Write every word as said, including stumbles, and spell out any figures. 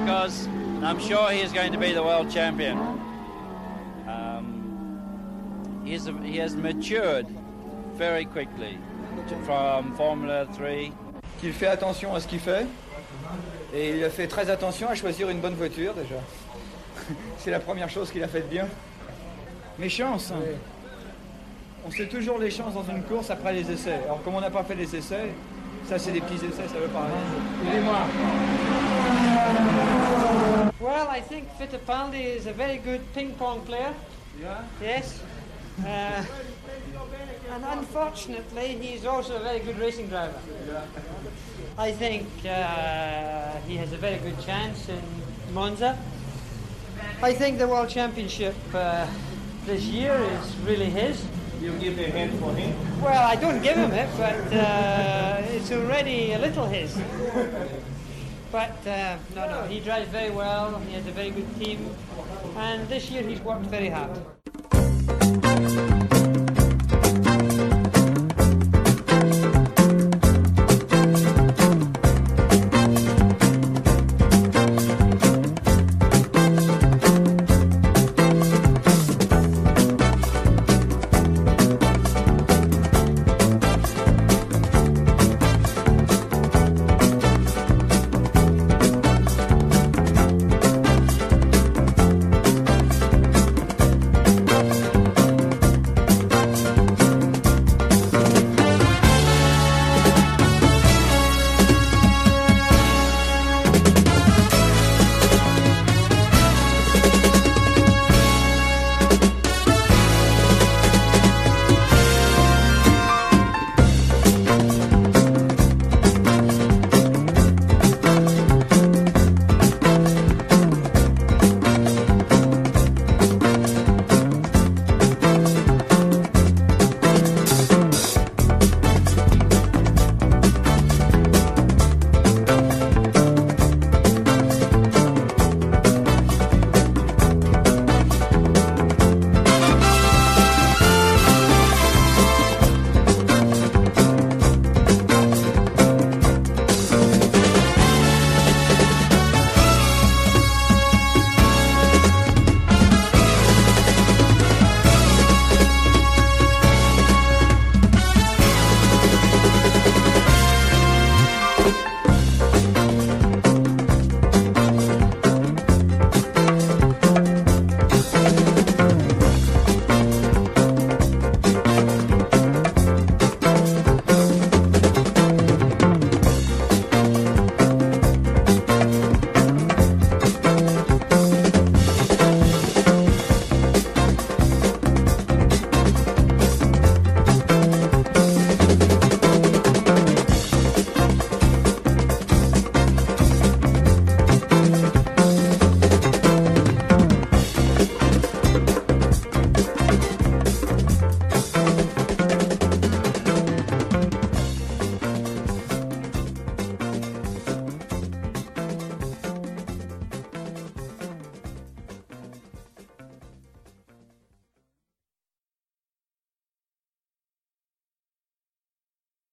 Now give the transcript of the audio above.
because I'm sure he is going to be the world champion. Um, he, is, he has matured very quickly from Formula three. Qu'il fait attention à ce qu'il fait et il a fait très attention à choisir une bonne voiture déjà. C'est la première chose qu'il a faite bien. Mes chances, hein. On sait toujours les chances dans une course après les essais. Alors comme on n'a pas fait les essais, ça c'est des petits essais, ça veut pas rien. Dis-moi. Well, I think Fittipaldi is a very good ping pong player. Yeah? Yes. Uh, and unfortunately, he's also a very good racing driver. I think uh, he has a very good chance in Monza. I think the World Championship uh, this year is really his. You give the hand for him? Well, I don't give him it, but uh, it's already a little his. But uh, no, no, he drives very well, he has a very good team, and this year he's worked very hard.